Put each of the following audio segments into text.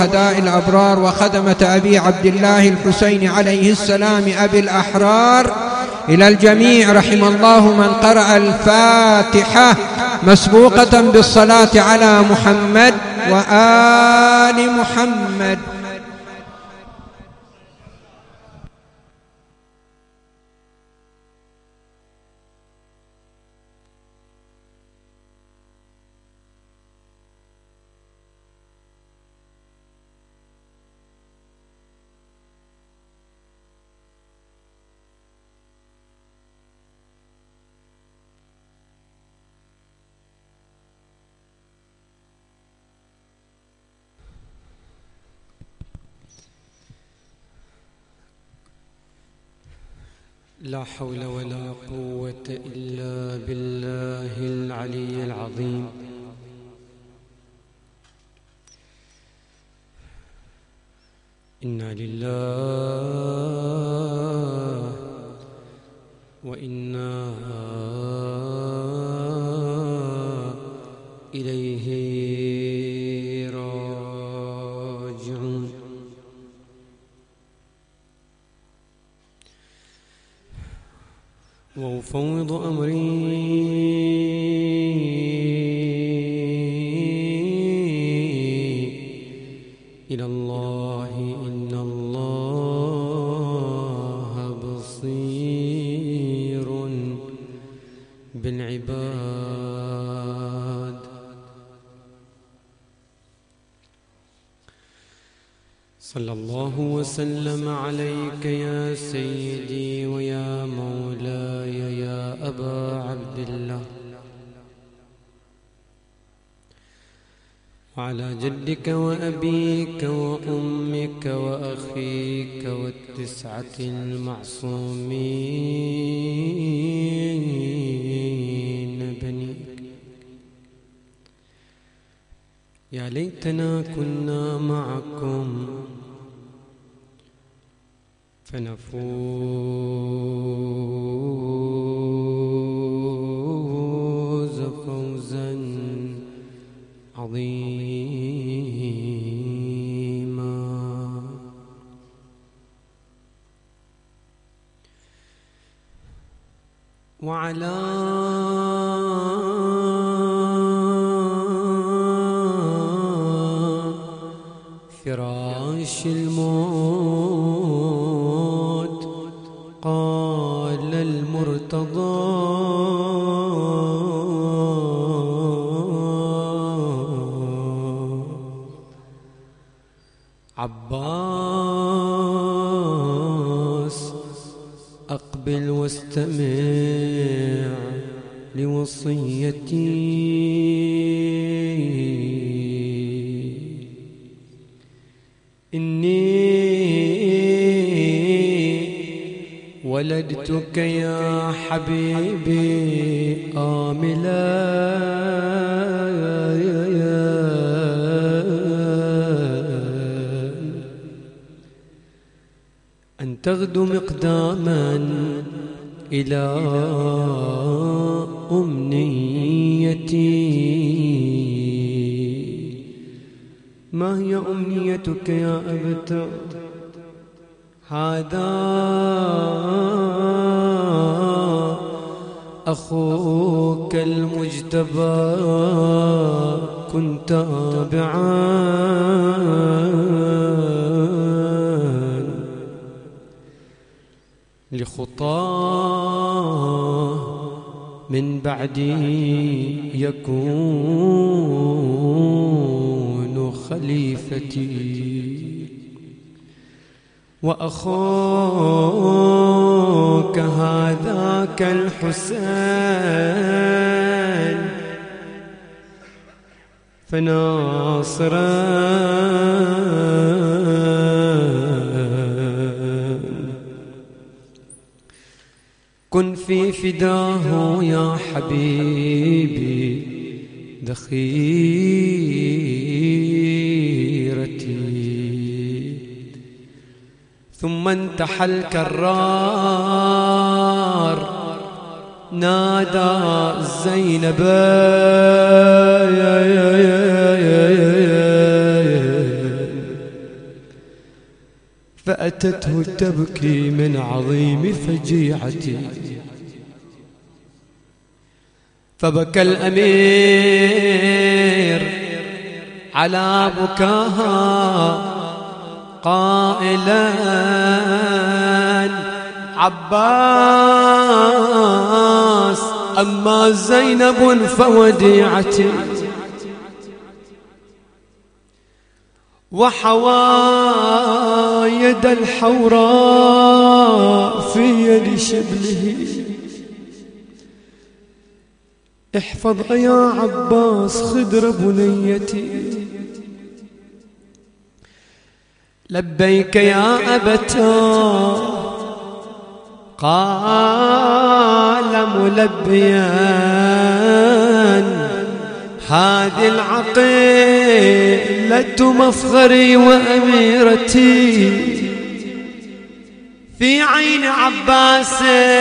والشهداء الأبرار وخدمة أبي عبد الله الحسين عليه السلام أبي الأحرار، إلى الجميع رحم الله من قرأ الفاتحة مسبوقة بالصلاة على محمد وآل محمد. لا حول ولا قوة إلا بالله العلي العظيم. إنا لله وإنا إليه راجعون. وأفوض أمري إلى الله، إن الله بصير بالعباد. صلى الله وسلم عليك يا سيدي ويا مولاي يا أبا عبد الله، وعلى جدك وأبيك وأمك وأخيك والتسعة المعصومين بنيك. يا ليتنا كنا معكم فنفوز فوزا عظيما. وعلى فراش الموت قال المرتضى عباس أقبل واستمع لوصيتي، إني ولدتك يا حبيبي آملا أن تغدو مقداما إلى أمنيتي. ما هي أمنيتك يا أبتاه؟ هذا أخوك المجتبى كن تابعا لخطاه من بعدي يكون خليفتي. وأخوك هذاك الحسين فناصرا كن في فداه يا حبيبي ذخيرتي. ثم انتحى الكرار نادى زينب فأتته تبكي من عظيم فجيعتي، فبكى الأمير على بكاها قائلا عباس أما زينب فوديعتي، وحوى يد الحوراء في يد شبله، احفظ يا عباس خدر بنيتي. لبيك يا أبتا قال ملبيا هذه العقيلة مفخري وأميرتي، في عين عباس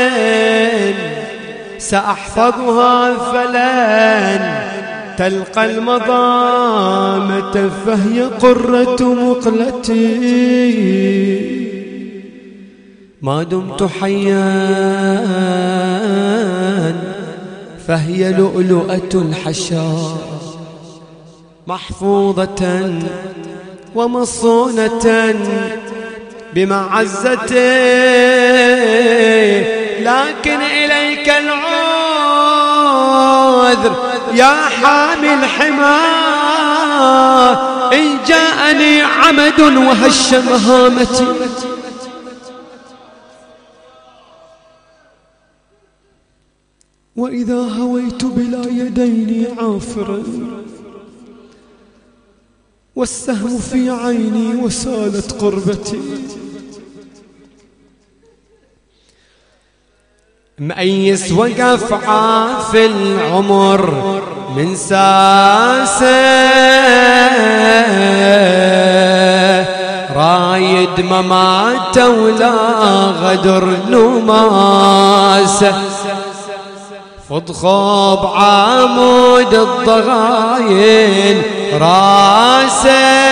سأحفظها فلن تلقى المضامة، فهي قرة مقلتي ما دمت حيا، فهي لؤلؤة الحشا محفوظة ومصونة بمعزتي، لكن إليك العذر يا حامي الحمى، إن جاءني عمد وهش مهامتي. وإذا هويت بلا يدين عافرا، والسهم في عيني وسالت قربتي، مأيس وقف عاف العمر من ساسه، رايد ممات ولا غدر نماسه، فضخب عمود الضغاين راسه،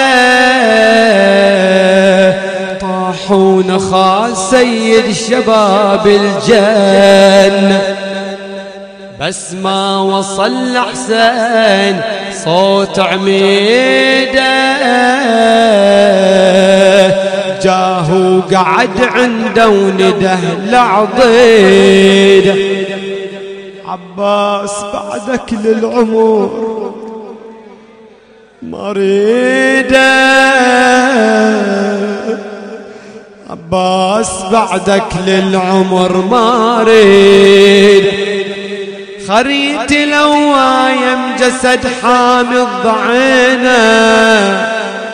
طاحون خال سيد شباب الجنة، بس ما وصل حسين صوت عميده، جاه وقعد عنده ونده لعضيده، عباس بعدك للعمر مريده، عباس بعدك للعمر مريد، خريت لوايم جسد حامض ضعينه،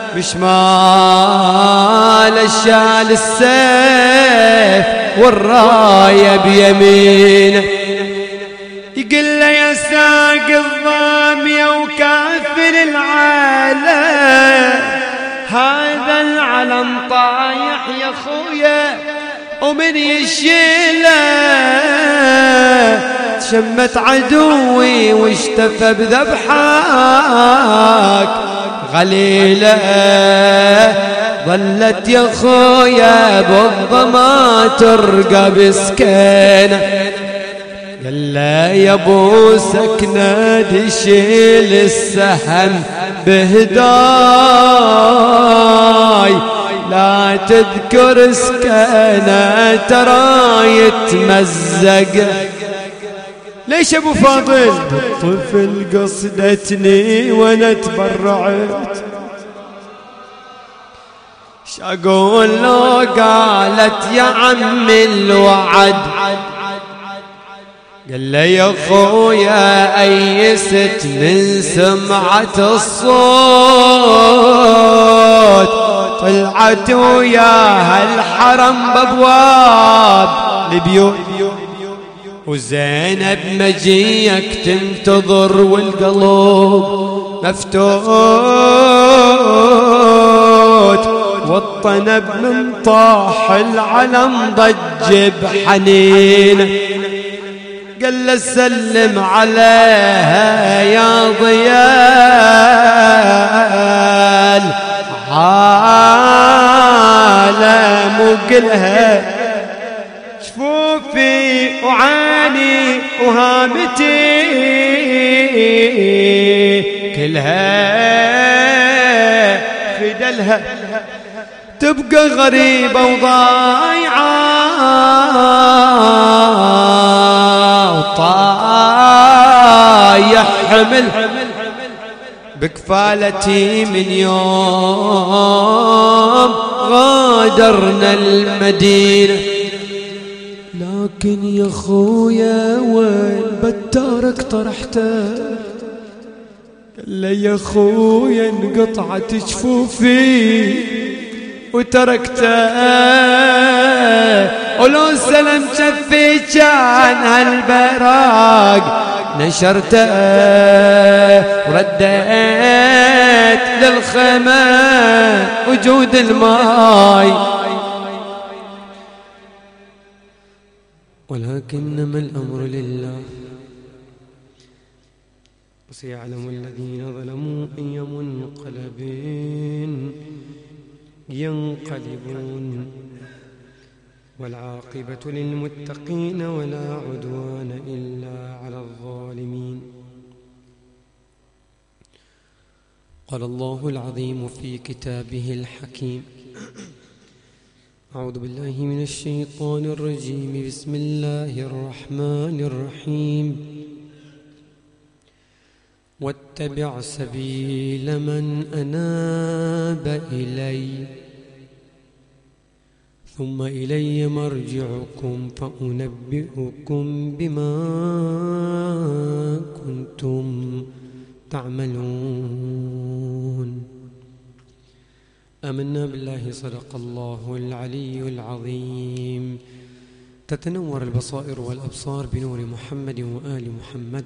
بشمال الشال السيف والرايه بيمينه، يقول له يا ساق الضامية وكافر العالم، هذا العلم طايح يا خويا ومن يشيله، تشمت عدوي واشتفى بذبحك غليله، ظلت يا خويا بالظما ترقى بسكينه، قال له يا ابو سكنه دشيل السهم بهداي، لا تذكر سكنه ترى يتمزق. ليش ابو فاضل؟ طفل قصدتني وانا تبرعت، شاقول له قالت يا عم الوعد، قال لي يا خويا أيست من سمعة الصوت، طلعت وياها الحرم بابواب البيوت، وزينب مجيك تنتظر والقلب مفتوت، والطنب من طاح العلم ضج بحنين، قال له سلم عليها يا ضيال عالم مو كلها جفوفي وعاني وهامتي كلها في دلها تبقى غريبة وضايعة وطايح حمل بكفالتي من يوم غادرنا المدينة. لكن يا خويا وين بتارك طرحته؟ قال لي يا خويا انقطعت جفوفي وتركته ولو سلم شفي كان هالبراق نشرته ورديت للخيمة وجود الماي. ولكنما الأمر لله وسيعلم الذين ظلموا أي منقلب ينقلبون والعاقبة للمتقين ولا عدوان إلا على الظالمين. قال الله العظيم في كتابه الحكيم: أعوذ بالله من الشيطان الرجيم. بسم الله الرحمن الرحيم. واتبع سبيل من أناب إلي ثم إلي مرجعكم فأنبئكم بما كنتم تعملون. آمنا بالله صدق الله العلي العظيم. تتنور البصائر والأبصار بنور محمد وآل محمد.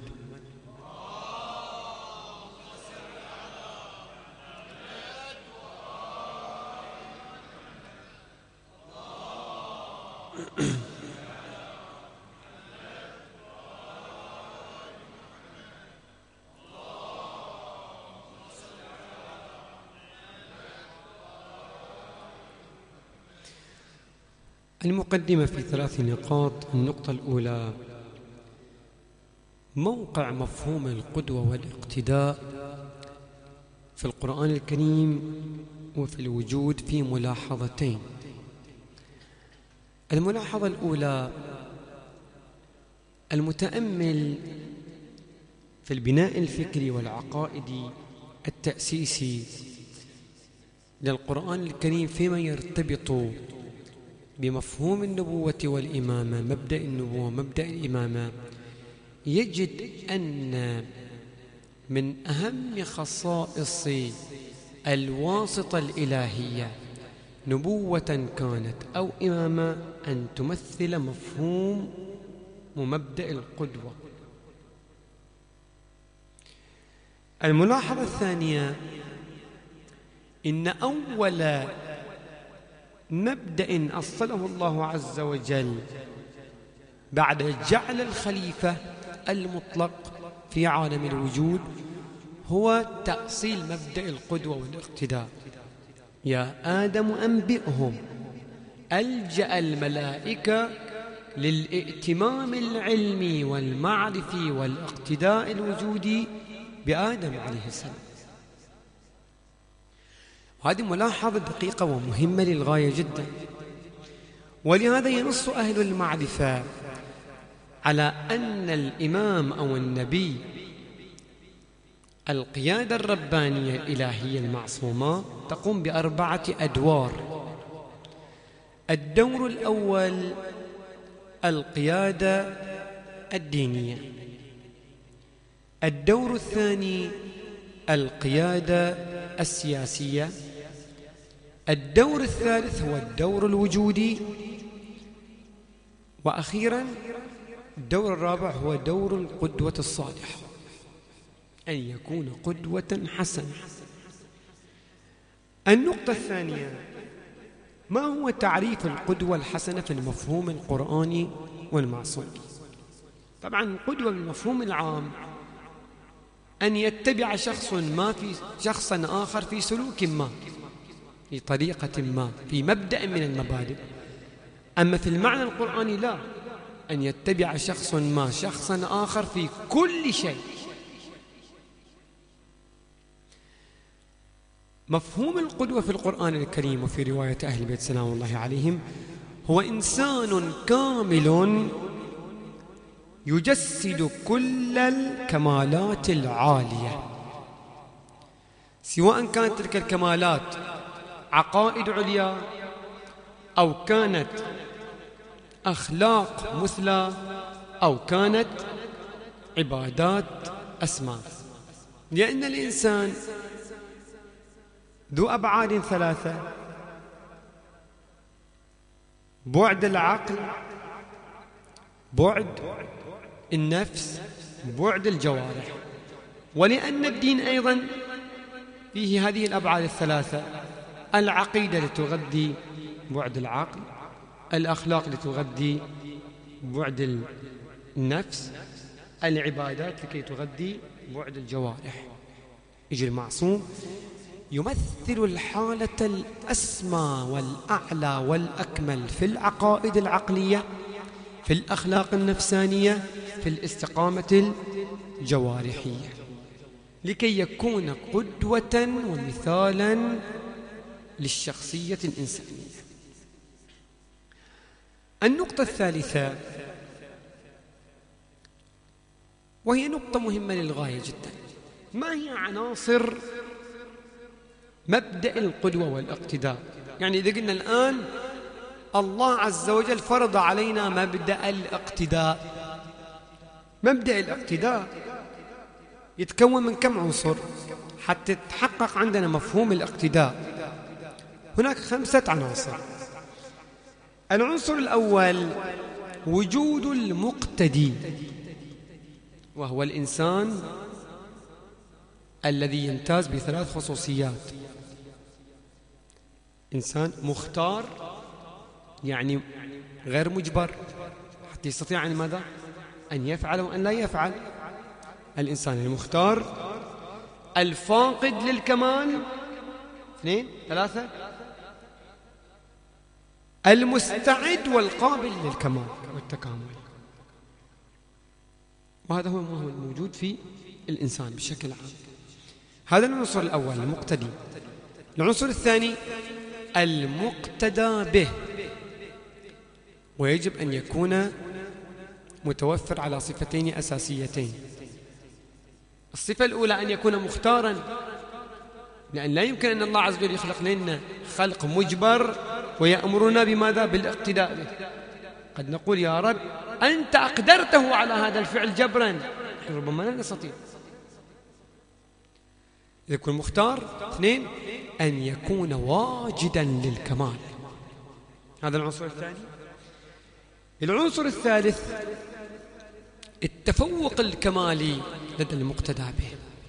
المقدمة في 3 نقاط. النقطة الأولى: موقع مفهوم القدوة والاقتداء في القرآن الكريم وفي الوجود في ملاحظتين. الملاحظة الأولى: المتأمل في البناء الفكري والعقائدي التأسيسي للقرآن الكريم فيما يرتبط بمفهوم النبوة والإمامة، مبدأ النبوة مبدأ الإمامة، يجد أن من أهم خصائص الواسطة الإلهية نبوة كانت أو إمامة أن تمثل مفهوم ومبدأ القدوة. الملاحظة الثانية: إن أول مبدأ أصله الله عز وجل بعد جعل الخليفة المطلق في عالم الوجود هو تأصيل مبدأ القدوة والاقتداء. يا آدم أنبئهم. ألجأ الملائكة للائتمام العلمي والمعرفي والاقتداء الوجودي بآدم عليه السلام. هذه ملاحظة دقيقة ومهمة للغاية جدا، ولهذا ينص أهل المعرفة على أن الإمام أو النبي القيادة الربانية الإلهية المعصومة تقوم ب4 أدوار. الدور الأول القيادة الدينية، الدور الثاني القيادة السياسية، الدور الثالث هو الدور الوجودي، وأخيرا الدور الرابع هو دور القدوة الصالحة، أن يكون قدوة حسنة. النقطة الثانية: ما هو تعريف القدوة الحسنة في المفهوم القرآني والمعصوم؟ طبعا القدوة بالمفهوم العام أن يتبع شخص ما في شخصا آخر في سلوك ما، في طريقة ما، في مبدأ من المبادئ. أما في المعنى القرآني لا، أن يتبع شخص ما شخصا آخر في كل شيء. مفهوم القدوة في القرآن الكريم وفي رواية أهل البيت سلام الله عليهم هو إنسان كامل يجسد كل الكمالات العالية، سواء كانت تلك الكمالات عقائد عليا أو كانت أخلاق مثلى أو كانت عبادات أسماء. لأن الإنسان ذو أبعاد ثلاثة: بعد العقل، بعد النفس، بعد الجوارح. ولأن الدين أيضا فيه هذه الأبعاد الثلاثة: العقيدة لتغذي بعد العقل، الأخلاق لتغذي بعد النفس، العبادات لكي تغذي بعد الجوارح. يجي المعصوم يمثل الحالة الأسمى والأعلى والأكمل في العقائد العقلية، في الأخلاق النفسانية، في الاستقامة الجوارحية، لكي يكون قدوة ومثالا للشخصية الإنسانية. النقطة الثالثة، وهي نقطة مهمة للغاية جدا: ما هي عناصر مبدأ القدوة والاقتداء؟ يعني إذا قلنا الآن الله عز وجل فرض علينا مبدأ الاقتداء، مبدأ الاقتداء يتكون من كم عنصر حتى يتحقق عندنا مفهوم الاقتداء؟ هناك 5 عناصر. العنصر الأول وجود المقتدي، وهو الإنسان الذي يمتاز ب3 خصوصيات: إنسان مختار، يعني غير مجبر حتى يستطيع أن ماذا؟ أن يفعل وأن لا يفعل. الإنسان المختار، الفاقد للكمال، 2 3 المستعد والقابل للكمال والتكامل. وهذا هو الموجود في الإنسان بشكل عام. هذا العنصر الأول المقتدي. العنصر الثاني المقتدى به، ويجب أن يكون متوفر على صفتين أساسيتين. الصفة الأولى أن يكون مختارا، لأن لا يمكن أن الله عز وجل يخلق لنا خلق مجبر ويأمرنا بماذا؟ بالاقتداء به. قد نقول يا رب أنت أقدرته على هذا الفعل جبرا، ربما لا نستطيع. يكون مختار. 2 أن يكون واجدا للكمال. هذا العنصر الثاني. العنصر الثالث التفوق الكمالي لدى المقتدى به،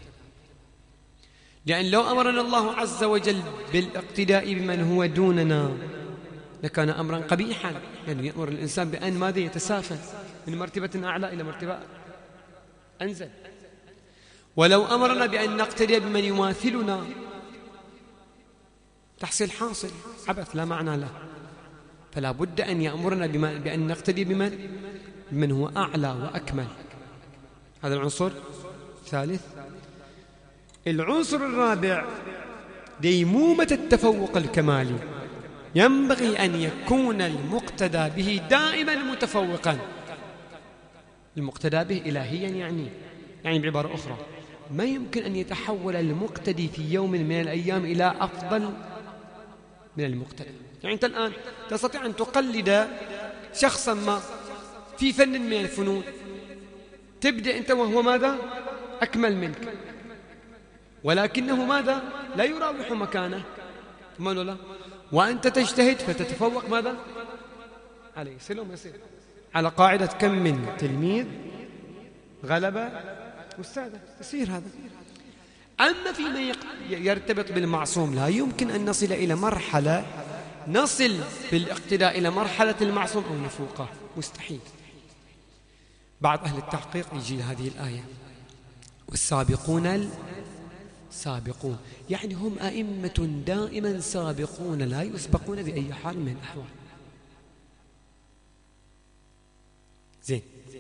لأن لو أمرنا الله عز وجل بالاقتداء بمن هو دوننا لكان أمرا قبيحا، يعني يأمر الإنسان بأن ماذا؟ يتسافل من مرتبة أعلى إلى مرتبة أنزل. ولو أمرنا بأن نقتدي بمن يماثلنا تحصيل حاصل، عبث لا معنى له. فلا بد أن يأمرنا بأن نقتدي بمن هو أعلى وأكمل. هذا العنصر الثالث. العنصر الرابع ديمومة التفوق الكمالي، ينبغي أن يكون المقتدى به دائما متفوقا. المقتدى به إلهيا، يعني بعبارة أخرى ما يمكن أن يتحول المقتدي في يوم من الأيام إلى أفضل من المقتدى. يعني أنت الآن تستطيع أن تقلد شخصا ما في فن من الفنون، تبدأ أنت وهو ماذا؟ أكمل منك، ولكنه ماذا؟ لا يراوح مكانه، لا، وأنت تجتهد فتتفوق ماذا؟ عليه. سلام يصير على قاعدة كم من تلميذ غلبة أستاذه، يصير هذا. أما فيما يرتبط بالمعصوم لا يمكن أن نصل إلى مرحلة نصل بالاقتداء إلى مرحلة المعصوم أو نفوقه، مستحيل. بعض أهل التحقيق يجي هذه الآية: والسابقون سابقون، يعني هم أئمة دائما سابقون لا يسبقون بأي حال من الأحوال. زين.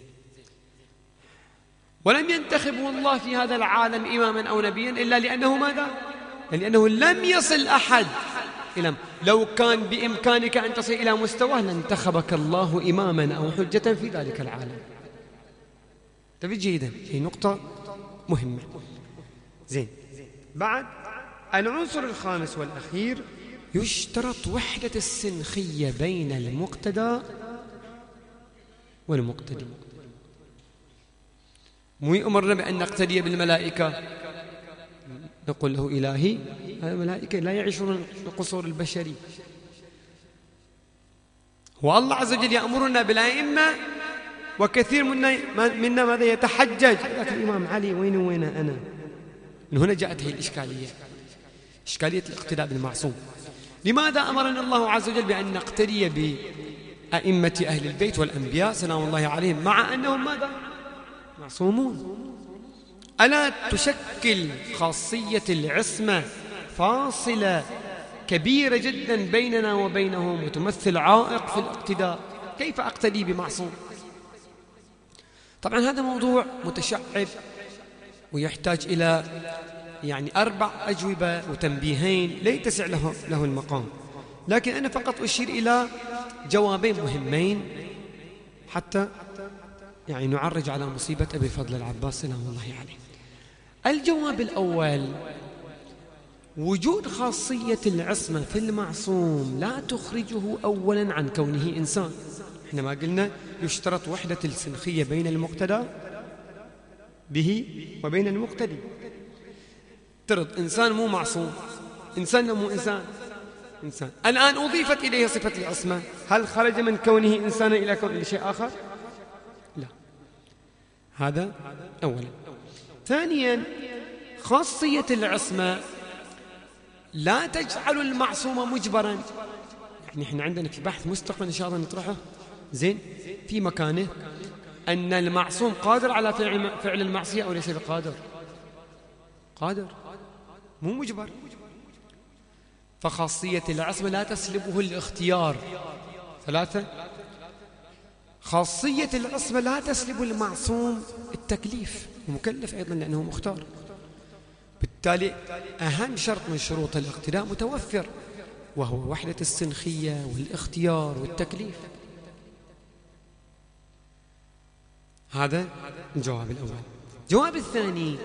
ولم ينتخبه الله في هذا العالم إماما أو نبيا إلا لأنه ماذا؟ لأنه لم يصل أحد إلى، لو كان بإمكانك أن تصل إلى مستواه لانتخبك الله إماما أو حجة في ذلك العالم. تفيد جيدا، هي نقطة مهمة. زين. بعد العنصر الخامس والأخير، يشترط وحدة السنخية بين المقتدى والمقتدي. مو يأمرنا بأن نقتدي بالملائكة، نقول له إلهي الملائكة لا يعيشون القصور البشري. والله عز وجل يأمرنا بالأئمة، وكثير منا ماذا يتحجج، لكن الإمام علي وين أنا؟ من هنا جاءت هي الإشكالية، إشكالية الاقتداء بالمعصوم. لماذا أمرنا الله عز وجل بأن نقتدي بأئمة أهل البيت والأنبياء سلام الله عليهم مع أنهم ماذا؟ معصومون. ألا تشكل خاصية العصمة فاصلة كبيرة جدا بيننا وبينهم وتمثل عائق في الاقتداء؟ كيف أقتدي بمعصوم؟ طبعا هذا موضوع متشعب ويحتاج إلى 4 أجوبة وتنبيهين لا يتسع له المقام، لكن أنا فقط أشير إلى جوابين مهمين حتى نعرج على مصيبة أبي الفضل العباس سلام الله عليه. الجواب الأول، وجود خاصية العصمة في المعصوم لا تخرجه أولا عن كونه إنسان. إحنا ما قلنا يشترط وحدة السنخية بين المقتدى به وبين المقتدي. ترد إنسان مو معصوم، إنسان مو إنسان، إنسان الآن أضيفت إليه صفة العصمة، هل خرج من كونه إنسانا إلى كونه شيء آخر؟ لا. هذا أولا. ثانيا، خاصية العصمة لا تجعل المعصوم مجبرا. إحنا عندنا في بحث مستقبل إن شاء الله نطرحه زين في مكانه، أن المعصوم قادر على فعل المعصية أو ليس بقادر؟ قادر، مو مجبر. فخاصية العصمة لا تسلبه الاختيار. 3، خاصية العصمة لا تسلب المعصوم التكليف، مكلف أيضا لأنه مختار. بالتالي أهم شرط من شروط الاقتداء متوفر، وهو وحدة السنخية والاختيار والتكليف. هذا الجواب الأول. الجواب الثاني،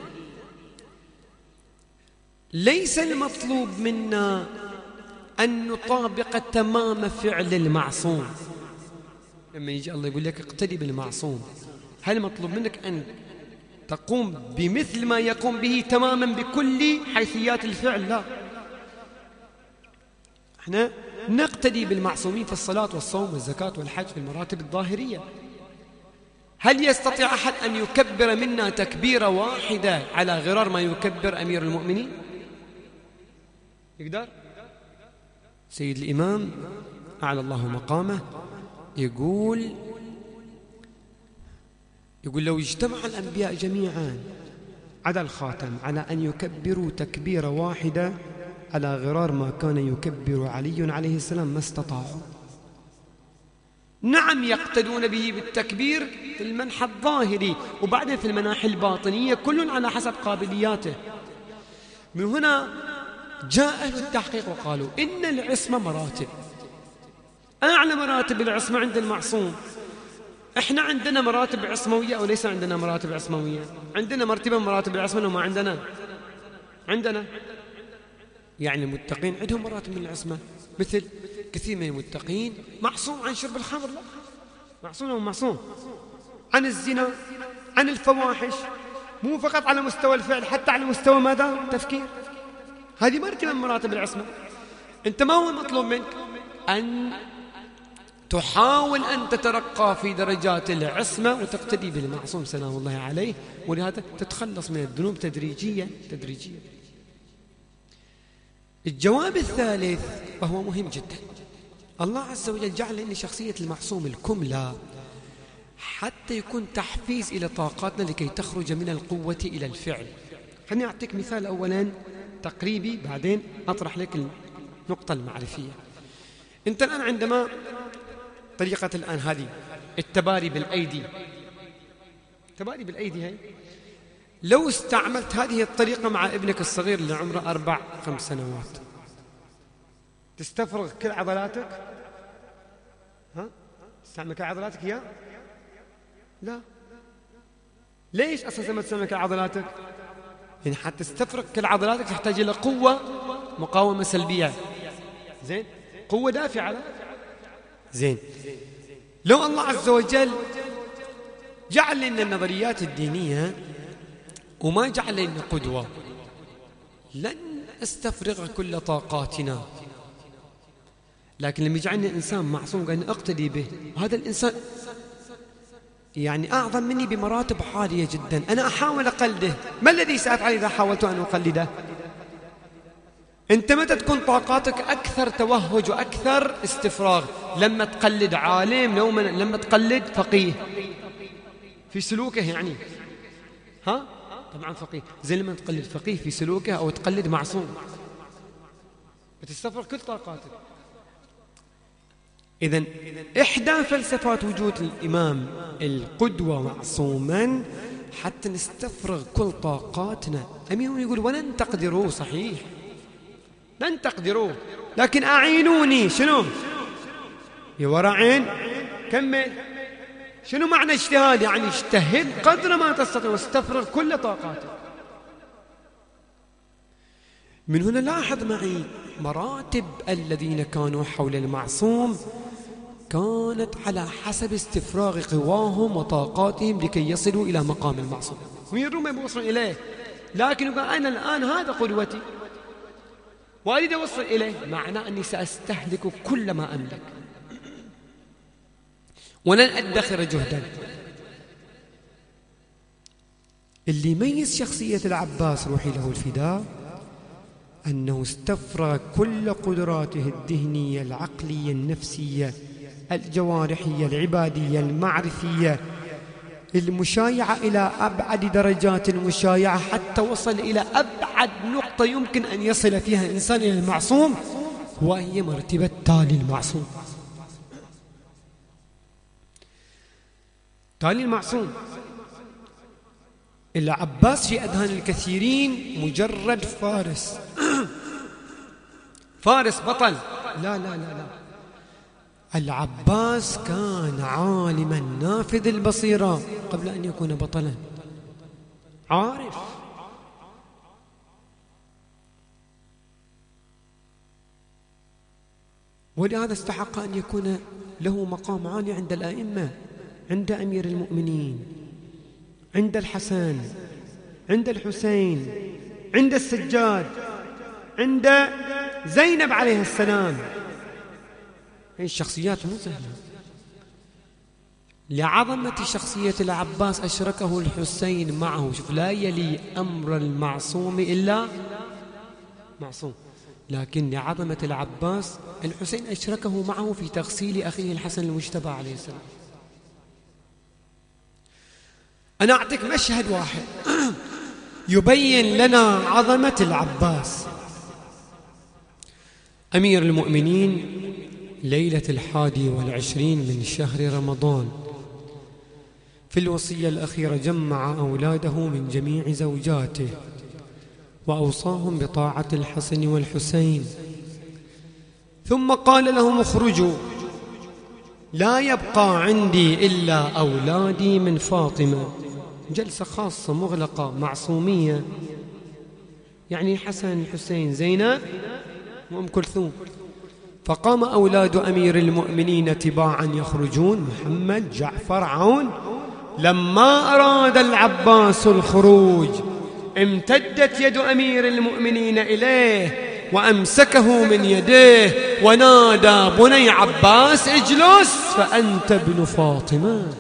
ليس المطلوب منا أن نطابق تمام فعل المعصوم. لما يجي الله يقول لك اقتدي بالمعصوم، هل مطلوب منك أن تقوم بمثل ما يقوم به تماما بكل حيثيات الفعل؟ لا، احنا نقتدي بالمعصومين في الصلاة والصوم والزكاة والحج في المراتب الظاهرية. هل يستطيع أحد أن يكبر منا تكبيرة واحدة على غرار ما يكبر أمير المؤمنين؟ يقدر؟ سيد الإمام أعلى الله مقامه يقول لو اجتمع الأنبياء جميعا عدا الخاتم على أن يكبروا تكبيرة واحدة على غرار ما كان يكبر علي عليه السلام ما استطاعوا. نعم يقتدون به بالتكبير في المنحى الظاهري، وبعدين في المناحي الباطنية كل على حسب قابلياته. من هنا جاء أهل التحقيق وقالوا إن العصمة مراتب. أعلى مراتب العصمة عند المعصوم. إحنا عندنا مراتب عصموية أو ليس عندنا مراتب عصموية؟ عندنا مرتبة مراتب العصمة وما عندنا المتقين عندهم مراتب من العصمة، مثل كثير من المتقين معصوم عن شرب الخمر، لا معصوم أو معصوم عن الزنا، عن الفواحش، مو فقط على مستوى الفعل حتى على مستوى ماذا؟ تفكير. هذه مرتبة من مراتب العصمة. أنت ما هو المطلوب منك؟ أن تحاول أن تترقى في درجات العصمة وتقتدي بالمعصوم سلام الله عليه، ولهذا تتخلص من الذنوب تدريجيا. الجواب الثالث وهو مهم جدا، الله عز وجل جعل لنا شخصية المعصوم الكملة حتى يكون تحفيز إلى طاقاتنا لكي تخرج من القوة إلى الفعل. خليني أعطيك مثال أولا تقريبي، بعدين أطرح لك النقطة المعرفية. أنت الآن عندما طريقة الآن هذه التباري بالأيدي، تباري بالأيدي هاي، لو استعملت هذه الطريقة مع ابنك الصغير اللي عمره 4-5 سنوات، تستفرغ كل عضلاتك؟ تستعمل كل عضلاتك إياه؟ لا. ليش أساسا ما تستعمل كل عضلاتك؟ يعني حتى تستفرغ كل عضلاتك تحتاج إلى قوة مقاومة سلبية، زين، قوة دافعة، زين. لو الله عز وجل جعل لنا النظريات الدينية وما جعل لنا قدوة، لن استفرغ كل طاقاتنا، لكن لما يجعلني إنسان معصوم قال أقتدي به، وهذا الإنسان يعني أعظم مني بمراتب عالية جدا، أنا أحاول أقلده. ما الذي سأفعل إذا حاولت أن أقلده؟ أنت متى تكون طاقاتك أكثر توهج وأكثر استفراغ؟ لما تقلد عالم، لما تقلد فقيه في سلوكه، يعني طبعا فقيه، زي لما تقلد فقيه في سلوكه أو تقلد معصوم، بتستفرغ كل طاقاتك. إذن إحدى فلسفات وجود الإمام القدوة معصوما حتى نستفرغ كل طاقاتنا. أمين يقول ولن تقدروا، صحيح لن تقدروا، لكن أعينوني. شنو؟ يورا عين، كمل. شنو معنى اجتهاد؟ يعني اجتهد قدر ما تستطيع واستفرغ كل طاقاتك. من هنا لاحظ معي مراتب الذين كانوا حول المعصوم كانت على حسب استفراغ قواهم وطاقاتهم لكي يصلوا إلى مقام المعصوم، ويرون ما يوصلون إليه. لكن يقول أنا الآن هذا قدوتي وأريد أوصل إليه، معناه أني سأستهلك كل ما أملك ولن أدخر جهدا. اللي يميز شخصية العباس روحي له الفداء أنه استفرغ كل قدراته الذهنية العقلية النفسية الجوارحية العبادية المعرفية المشايعة إلى أبعد درجات المشايعة، حتى وصل إلى أبعد نقطة يمكن أن يصل فيها الإنسان إلى المعصوم، وهي مرتبة تالي المعصوم. تالي المعصوم العباس في أذهان الكثيرين مجرد فارس فارس بطل. لا لا لا لا، العباس كان عالما نافذ البصيرة قبل أن يكون بطلا، عارف. ولهذا استحق أن يكون له مقام عالي عند الأئمة، عند أمير المؤمنين، عند الحسن، عند الحسين، عند السجاد، عند زينب عليه السلام. هذه الشخصيات مو سهلة. لعظمة شخصية العباس أشركه الحسين معه. شوف، لا يلي أمر المعصوم إلا معصوم، لكن لعظمة العباس الحسين أشركه معه في تغسيل أخيه الحسن المجتبى عليه السلام. أنا أعطيك مشهد واحد يبين لنا عظمة العباس. أمير المؤمنين ليلة 21 من شهر رمضان في الوصية الأخيرة جمع أولاده من جميع زوجاته وأوصاهم بطاعة الحسن والحسين، ثم قال لهم اخرجوا، لا يبقى عندي إلا أولادي من فاطمة. جلسة خاصة مغلقة معصومية، يعني الحسن الحسين زينب وأم كلثوم. فقام أولاد أمير المؤمنين تباعا يخرجون، محمد، جعفر، عون. لما أراد العباس الخروج امتدت يد أمير المؤمنين إليه وأمسكه من يديه ونادى بني عباس اجلس فأنت ابن فاطمة،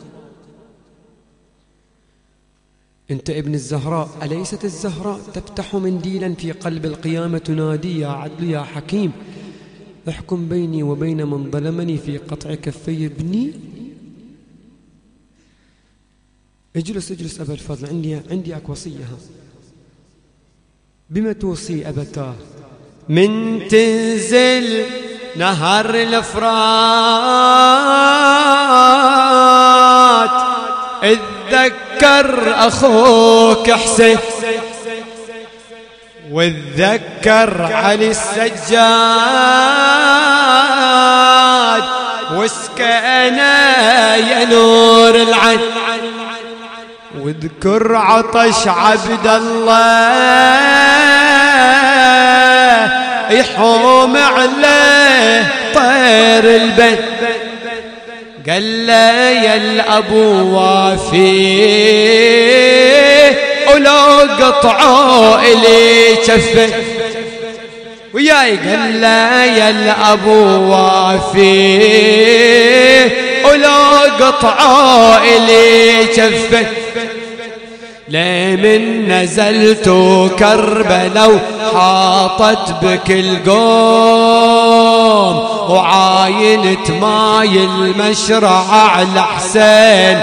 أنت ابن الزهراء. أليست الزهراء تفتح منديلا في قلب القيامة تنادي يا عدل يا حكيم احكم بيني وبين من ظلمني في قطع كفي ابني. اجلس اجلس أبا الفضل، عندي أك وصية. بما توصي أبتاه؟ من تنزل نهر الفرات اتذكر أخوك حسين، واتذكر علي السجاد، واسكنا يا نور العين، واذكر عطش عبد الله يحوم عليه طير البيت. قال له يا الأبو وافي ولو قطعوا إلي كفه، وياي قال له يا الأبو وافي ولو قطعوا إلي كفه. لمن نزلت كربلاء وحاطت بك القوم، وعاينت ماي المشرع على حسين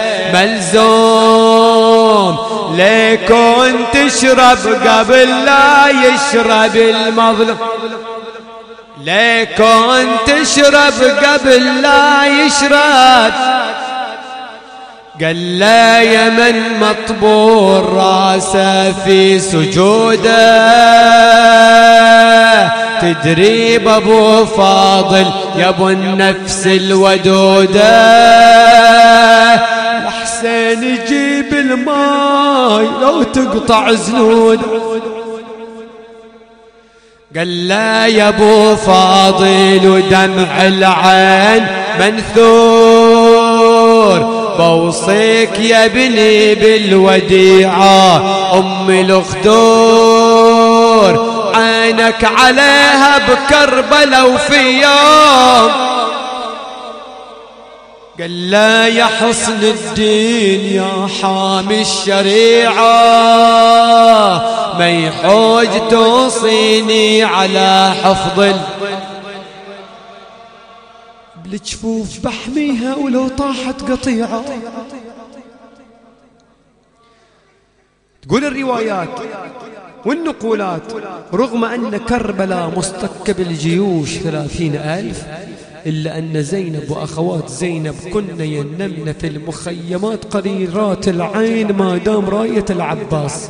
ملزوم، ليكون تشرب قبل لا يشرب المظلوم، ليكون تشرب قبل لا يشرب. قال لا يا من مطبور راسه في سجوده، تدري بابو فاضل يا ابو النفس الودوده، لحسين يجيب الماي لو تقطع زنوده. قال لا يا ابو فاضل ودمع العين منثور، بوصيك يا ابني بالوديعة أم الأخدور، عينك عليها بكربلاء وفي يوم. قال لا يا حصن الدين يا حامي الشريعة، ما يحوج توصيني على حفظ بالجفوف بحميها ولو طاحت قطيعة. تقول الروايات والنقولات رغم أن كربلاء مستكة بالجيوش 30,000، إلا أن زينب وأخوات زينب كن ينمن في المخيمات قريرات العين ما دام راية العباس.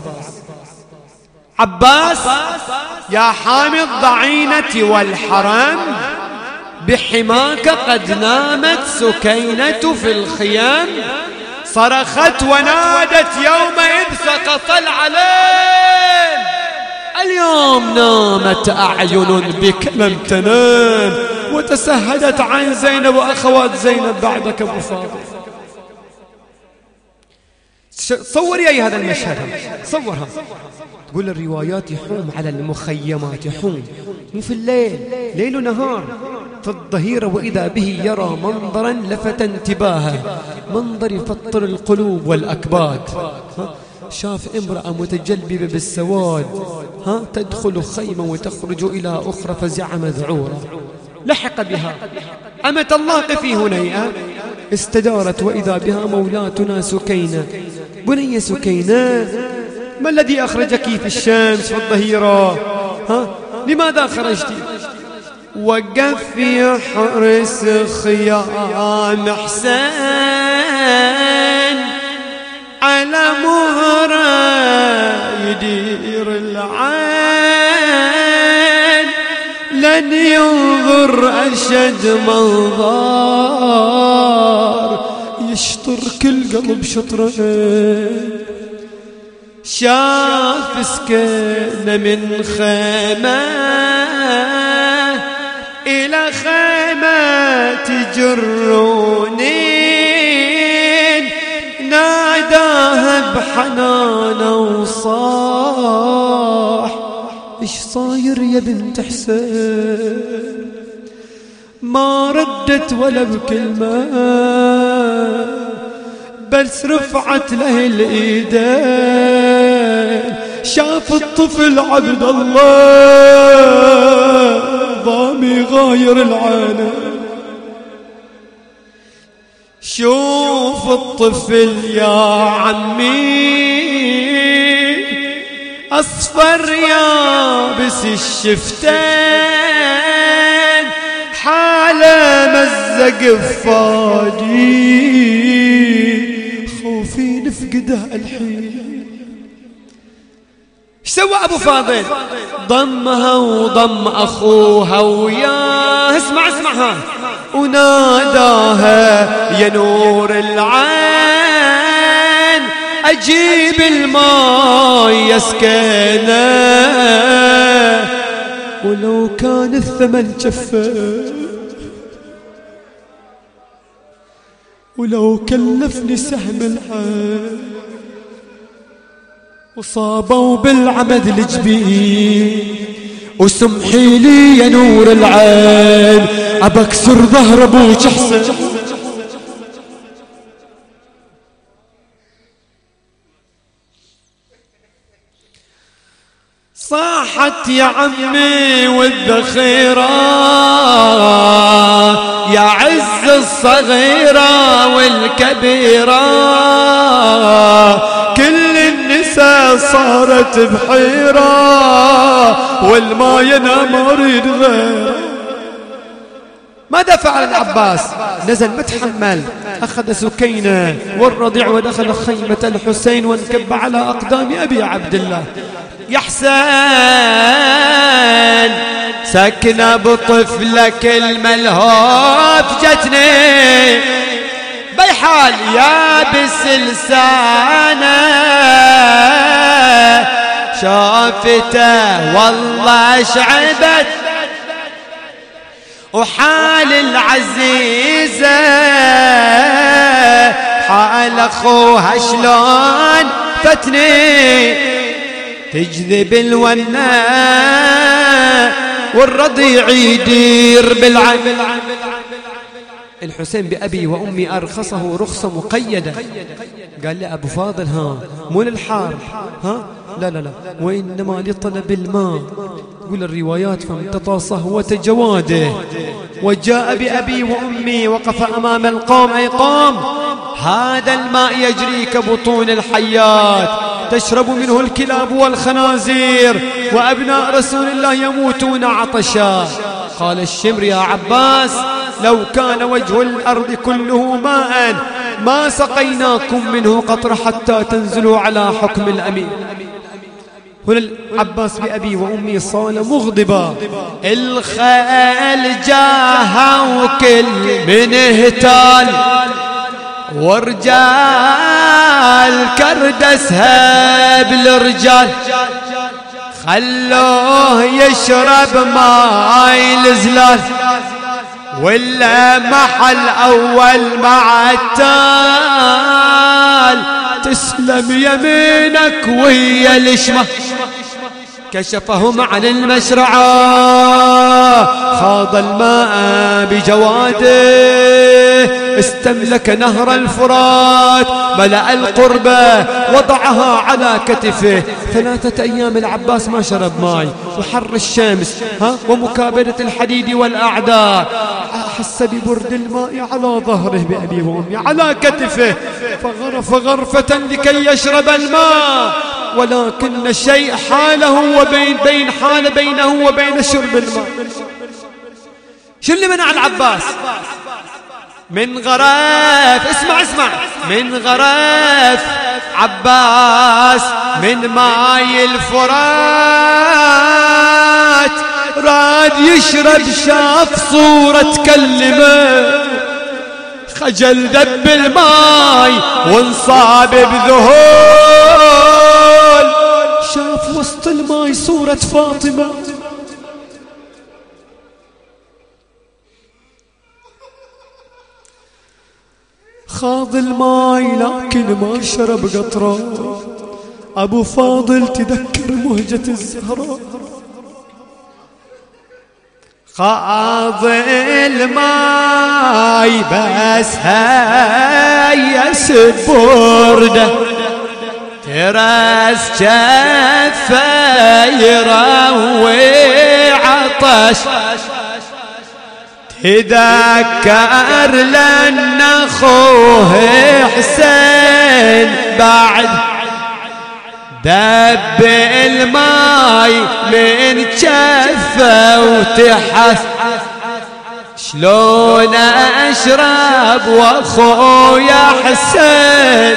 عباس يا حامي الضعينة والحرم، بحماك قد نامت سكينة في الخيام، صرخت ونادت يومئذ سقط العلم، اليوم نامت أعين بك لم تنام، وتسهدت عن زينب وأخوات زينب بعدك أبو فاضل. صور يا هذا المشهد، صورها. تقول الروايات يحوم على المخيمات، يحوم مو في الليل، ليل ونهار، في الظهيرة وإذا به يرى منظرا لفت انتباهه، منظر يفطر القلوب والأكباد. شاف امرأة متجلببة بالسواد تدخل خيمة وتخرج إلى أخرى فزع مذعورة، لحق بها أمة الله في هنيئة، استدارت وإذا بها مولاتنا سكينة. بني سكينة، ما الذي أخرجك في الشمس في الظهيرة؟ لماذا خرجت؟ وقف في حرس خيام حسين، على مهرة يدير العين، لن ينظر أشد منظار، يشطر كل قلب شطرين. شاف سكينة من خيمة إلى خيمة تجروني، ناداها بحنان وصاح، إيش صاير يا بنت حسين؟ ما ردت ولا بكلمة، بس رفعت له الإيدين. شاف الطفل عبد الله ضامي غاير العالم، شوف الطفل يا عمي أصفر يابس الشفتين حاله مزق فادي خوفي نفقده الحين. ايش سوى أبو فاضل؟ ضمها وضم أخوها وياه، اسمع ها، وناداها يا نور العين أجيب الماء يسكنه ولو كان الثمن جفه ولو كلفني سهم العين وصابوا بالعمد الجبين وسمحي لي يا نور العين أبكسر ظهر أبوك حسن. صاحت يا عمي والذخيرة يا عز الصغيرة والكبيرة كل النساء صارت بحيرة والما ينام أريد غيره. ماذا فعل العباس؟ نزل متحمل، أخذ سكينة والرضيع ودخل خيمة الحسين وانكب على أقدام أبي عبد الله. يا حسين سكن بطفلك الملهوف جتني بيحال يابس لسانه شافته والله شعبت وحال العزيزة حال أخوها شلون فتني تجذب الوناء والرضيع يدير بالعين. الحسين بأبي وأمي أرخصه رخصة مقيدة. قال لي أبو فاضل ها مو للحار ها لا وإنما لطلب الماء. يقول الروايات فامتطى صهوة جواده وجاء بأبي وأمي وقف أمام القوم. أي قوم هذا الماء يجري كبطون الحيات تشرب منه الكلاب والخنازير وأبناء رسول الله يموتون عطشا. قال الشمر يا عباس لو كان وجه الأرض كله ماء ما سقيناكم منه قطر حتى تنزلوا على حكم الأمير. هنا العباس بأبي وأمي صال مغضبا. الخيل جاها وكل من اهتال ورجال كردسها بالرجال خلوه يشرب ماي الزلال ولا محل أول مع التال تسلم يمينك ويا الشمال. كشفهم عن المشرعة خاض الماء بجواده استملك نهر الفرات ملأ القربة وضعها على كتفه. 3 أيام العباس ما شرب ماء وحر الشمس ومكابدة الحديد والأعداء أحس ببرد الماء على ظهره بأبي وأمي على كتفه فغرف غرفة لكي يشرب الماء ولكن الشيء حاله حال بينه وبين شرب الماء. شو اللي منع العباس؟ من غرف اسمع من غرف عباس من ماي الفرات راد يشرب شاف صورة كلمة خجل دب الماي وانصاب بذهول شاف وسط الماي صورة فاطمة خاض الماي لكن ما شرب قطرة. أبو فاضل تذكر مهجة الزهراء خاض الماي بس هيس برده ترس جفه يروي عطش تذكر لأن أخوه حسين ذب الماي من جفه وتحس شلون أشرب وأخويا حسين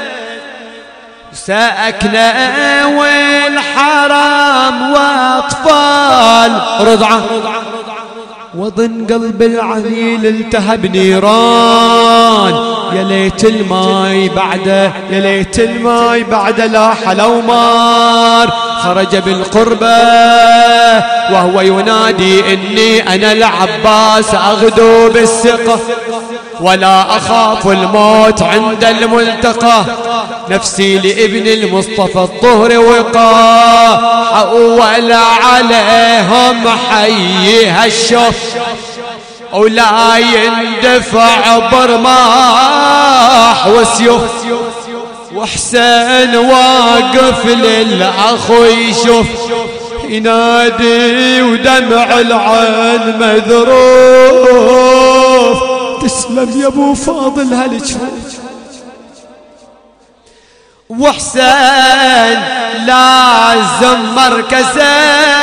سأكنا والحرام وأطفال رضعة وضن قلب العليل التهب نيران يا ليت الماي بعده يا ليت الماي بعده لاح لو مار خرج بالقربة وهو ينادي إني أنا العباس أغدو بالثقة ولا أخاف الموت عند الملتقى نفسي لابن المصطفى الطهر وقاه حول عليهم حيها الشوف ولا يندفع برماح وسيوف وحسين واقف للأخو يشوف ينادي ودمع العين مذروف تسلم يا ابو فاضل هالجفوف وحسين لازم مركزه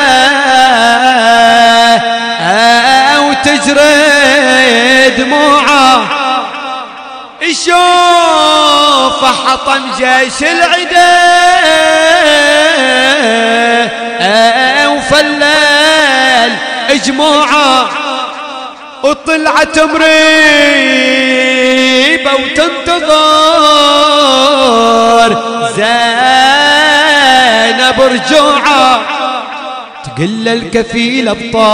وتجري دموعه يشوف حطم جيش العدا وفلل جموعه وطلعت مريبه وتنتظر زينب رجوعه تقل الكفيل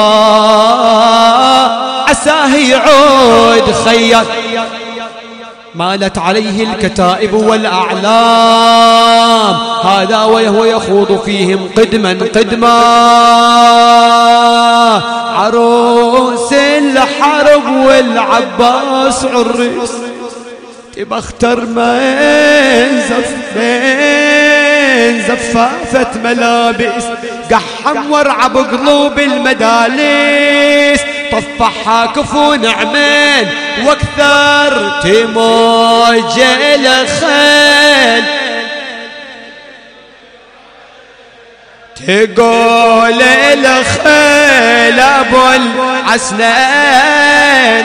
ابطال عساه يعود خير مالت عليه الكتائب والأعلام هذا وهو يخوض فيهم قدما قدما عروس الحرب والعباس عريس تبى اختر من زفافة ملابس قحم ورع بقلوب المداليس طفحها كفو نعمين واكثر تموج الخيل تقول الخيل ابو الحسنين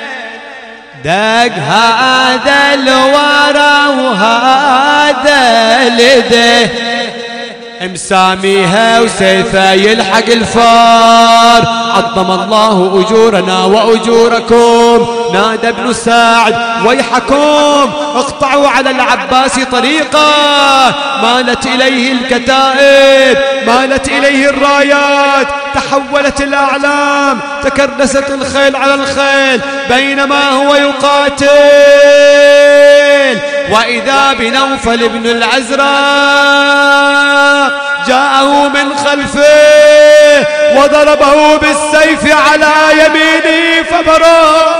دق هذا الورا وهذا لده مساميها وسيفه يلحق الفار عظم الله أجورنا وأجوركم نادى ابن سعد ويحكم اقطعوا على العباس طريقه مالت إليه الكتائب مالت إليه الرايات تحولت الأعلام تكردست الخيل على الخيل بينما هو يقاتل وإذا بنوفل بن العزراء جاءه من خلفه وضربه بالسيف على يمينه فبرأ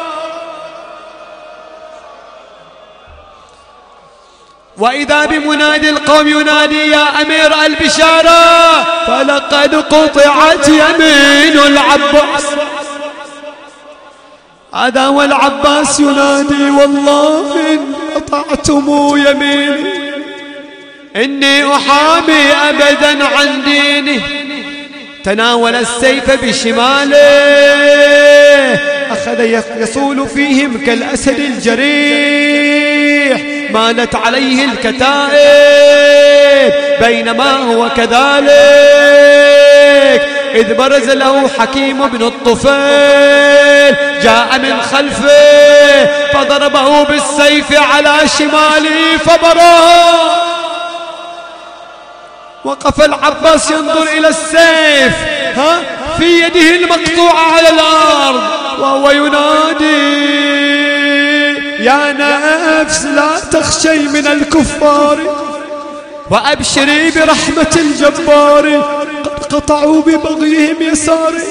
وإذا بمنادي القوم ينادي يا أمير البشارة فلقد قطعت يمين العباس هذا والعباس ينادي والله إن قطعتم يميني إني أحامي أبدا عن ديني تناول السيف بشماله أخذ يصول فيهم كالأسد الجريح مالت عليه الكتائب بينما هو كذلك إذ برز له حكيم بن الطفيل جاء من خلفه فضربه بالسيف على شماله فبرأ وقف العباس ينظر إلى السيف في يده المقطوعة على الأرض وهو ينادي يا نفس لا تخشي من الكفار وأبشري برحمة الجبار قد قطعوا ببغيهم يساري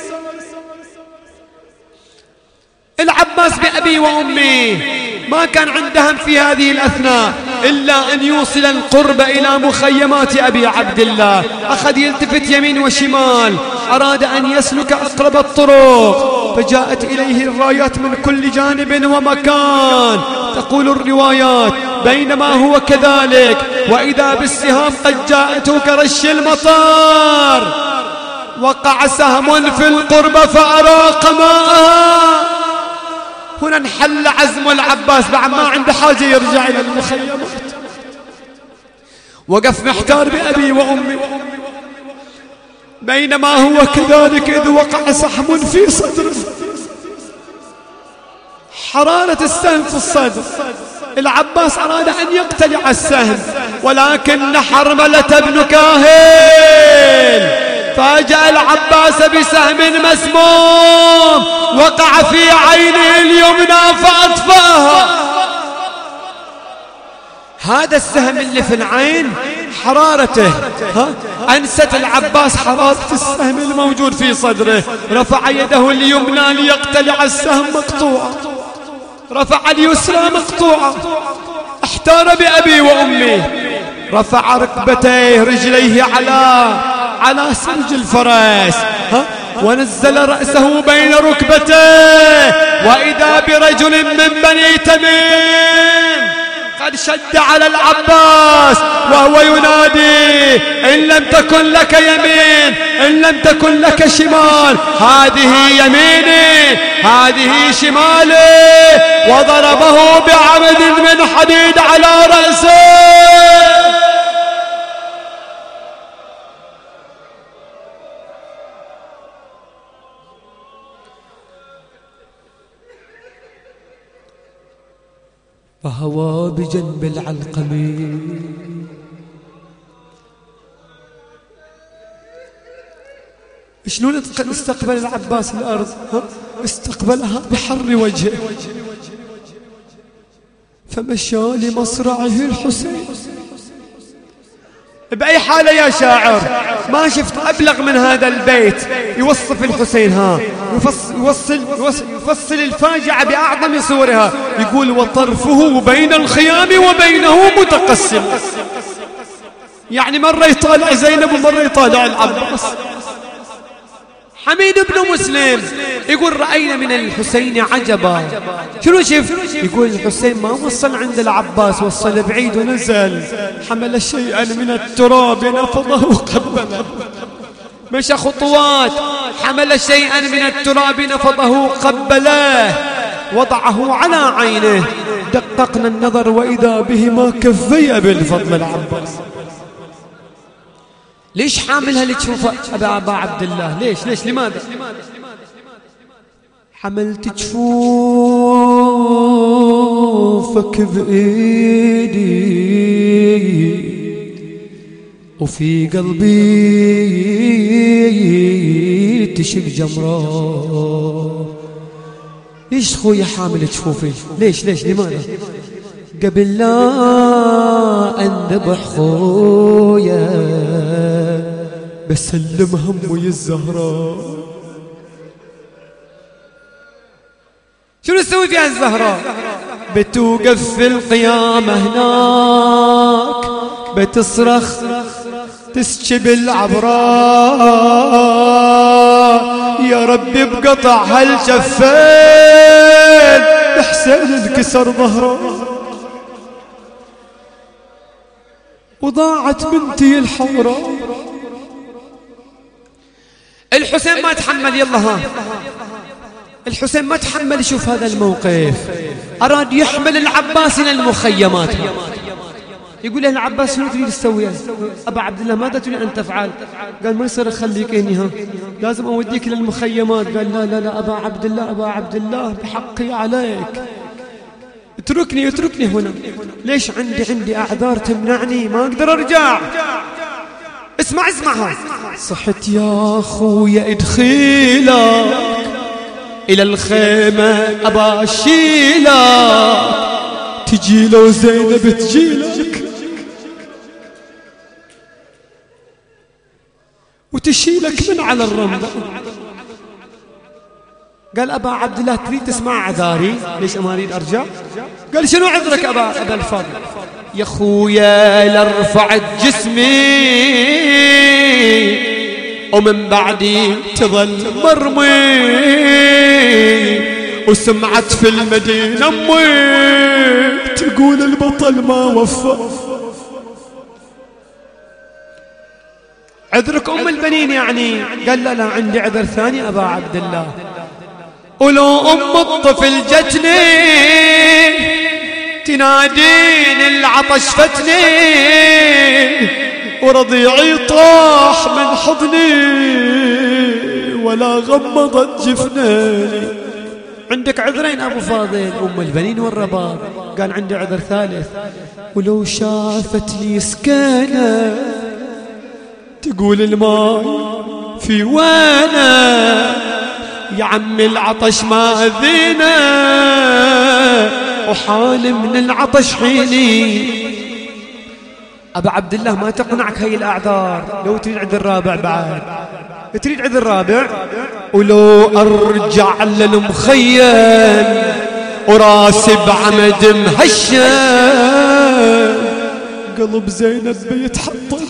العباس بأبي وأمي ما كان عندهم في هذه الأثناء إلا أن يوصل القرب إلى مخيمات أبي عبد الله أخذ يلتفت يمين وشمال أراد أن يسلك أقرب الطرق فجاءت إليه الرايات من كل جانب ومكان تقول الروايات بينما هو كذلك وإذا بالسهام قد جاءته كرش المطر، وقع سهم في القرب فأراق ماءها. هنا انحل عزم العباس بعد ما عنده حاجة يرجع إلى المخيمات. وقف محتار بأبي وأمي، بينما هو كذلك إذ وقع سهم في صدره، حرارة السهم في الصدر. العباس أراد أن يقتلع السهم، ولكن حرملة بن كاهل فاجأ العباس بسهم مسموم وقع في عينه اليمنى فأطفاها. هذا السهم اللي في العين حرارته أنست العباس حرارة السهم الموجود في صدره. رفع يده اليمنى ليقتلع السهم مقطوعة، رفع اليسرى مقطوعة. احتار بأبي وأمي، رفع ركبتيه رجليه على سرج الفرس ونزل رأسه بين ركبتيه، وإذا برجل من بني تميم قد شد على العباس وهو ينادي: إن لم تكن لك يمين، إن لم تكن لك شمال، هذه يميني هذه شمالي. وضربه بعمد من حديد على رأسه. فهوى بجنب العلقمي شلون استقبل العباس الأرض؟ استقبلها بحر وجهه، فمشى لمصرعه الحسين. بأي حالة يا شاعر؟ ما شفت أبلغ من هذا البيت يوصف الحسين، يفصل الفاجعة بأعظم صورها. يقول: وطرفه بين الخيام وبينه متقسم. يعني مرة يطالع زينب ومرة يطالع العباس. حميد بن مسلم يقول: رأينا من الحسين عجبا. شنو شف؟ يقول: الحسين ما وصل عند العباس، وصل بعيد ونزل، حمل شيئا من التراب نفضه وقبله. مشى خطوات، حمل شيئا من التراب نفضه قبله، وضعه على عينه. دققنا النظر وإذا بهما كفي أبي الفضل العباس. ليش حاملها لتشوف أبا عبد الله؟ ليش لماذا؟ حملت جفوفك بإيدي وفي قلبي تشق جمرة. ليش خويا حامل جفوفي؟ ليش لماذا؟ قبل لا أنذبح خويا بسلم همي الزهراء. شنو تسوي فيها الزهراء؟ بتوقف في القيامة هناك، بتصرخ تسكب العبراء: يا ربي بقطع هالجفين حسين انكسر ظهره، وضاعت بنتي الحوراء. الحسين ما تحمل. يلا الحسين ما تحمل يشوف هذا الموقف، أراد يحمل العباس إلى المخيمات. يقول له العباس: شنو تريد تسوي أبا عبد الله؟ ماذا تريد أن تفعل؟ قال: ما يصير أخليك هنا، لازم أوديك إلى المخيمات. قال: لا أبا عبد الله بحقي عليك، اتركني هنا. ليش؟ عندي أعذار تمنعني، ما أقدر أرجع. اسمعها. صحت يا أخويا ادخيلك إلى الخيمة أبا أشيلك، تجي لو زينب تجيلك وتشيلك من على الرملة. قال: أبا عبد الله تريد تسمع عذاري؟ ليش ما أريد أرجع؟ قال: شنو عذرك أبا الفاضل؟ يا خويا لرفعت جسمي ومن بعدي تظل مرمي، وسمعت في المدينة أمي تقول البطل ما وفى. عذرك أم البنين يعني؟ قال لا عندي عذر ثاني أبا عبد الله. ولو أم الطفل جتني تنادين العطش فتني ورضيعي طاح من حضني ولا غمضت جفناني. عندك عذرين أبو فاضل، أم البنين والرباب. قال عندي عذر ثالث، ولو شافت لي سكانة تقول الماء في وانا يا عم العطش ما أذينا وحال من العطش حيني. أبا عبد الله ما تقنعك هاي الأعذار، لو تريد عذر رابع بعد، تريد عذر رابع. ولو أرجع للمخيم وراسي بعمد مهشم قلب زينب بيتحطم.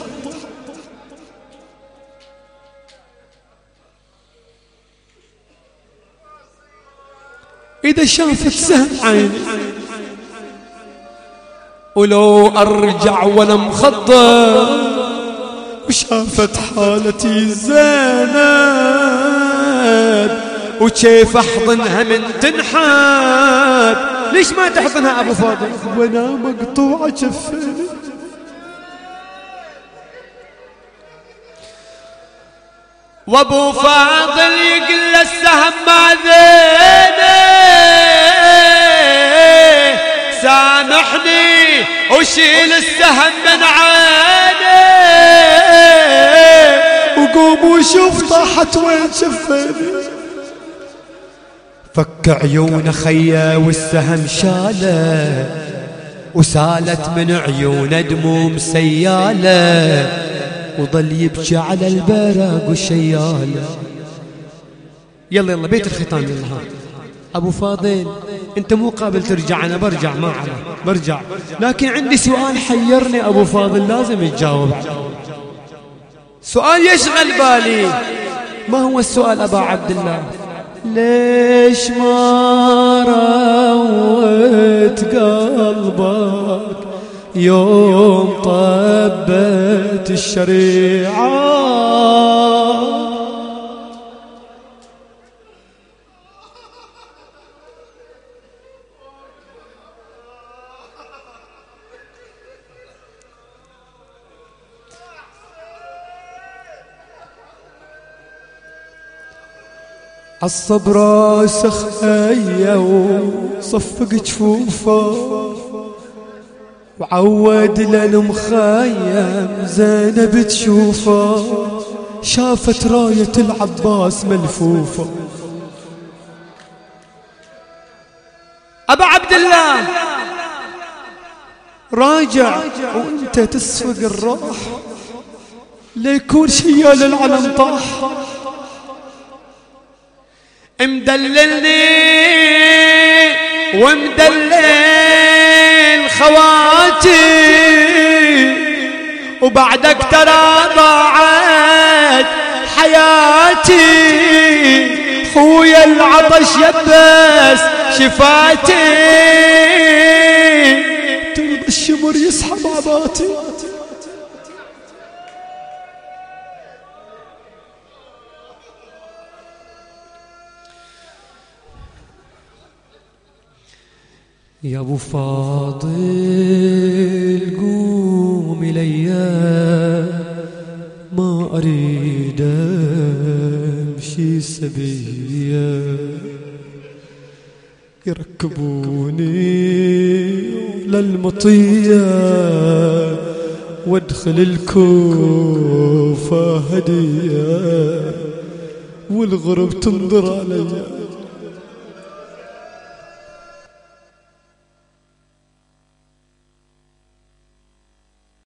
إذا شافت سهم عيني ولو أرجع ولا مخضر وشافت حالتي زينب وكيف أحضنها من تنحت. ليش ما تحضنها أبو فاضل وانا مقطوعة جفاني؟ وابو فاضل يقل السهم ما ذيني سامحني وشيل السهم من عيني وقوم وشوف طاحت وين شفاني. فك عيون خيا والسهم شاله وسالت من عيونه دموم سياله وظل يبكي على البراق والشياله. يلا بيت الختام يلا. أبو فاضل أنت مو قابل ترجع، أنا برجع ما على برجع، لكن عندي سؤال حيرني أبو فاضل لازم تجاوب. سؤال يشغل بالي. ما هو السؤال أبا عبد الله؟ ليش ما روت قلبك يوم طبت الشريعة؟ عصب راسه خيا وصفق جفوفه وعود للمخيم زينب تشوفه شافت راية العباس ملفوفة. أبا عبد الله راجع وانت تسفق الراح ليكون شيال العلم طاح. مدللني ومدلل خواتي وبعدك ترى ضاعت حياتي خويا العطش يبس شفاتي ترضى الشمر يسحب عباتي. يا ابو فاضل قوم اليا ما اريد امشي سبيا يركبوني للمطيه وادخل الكوفه هديه والغرب تنظر عليا.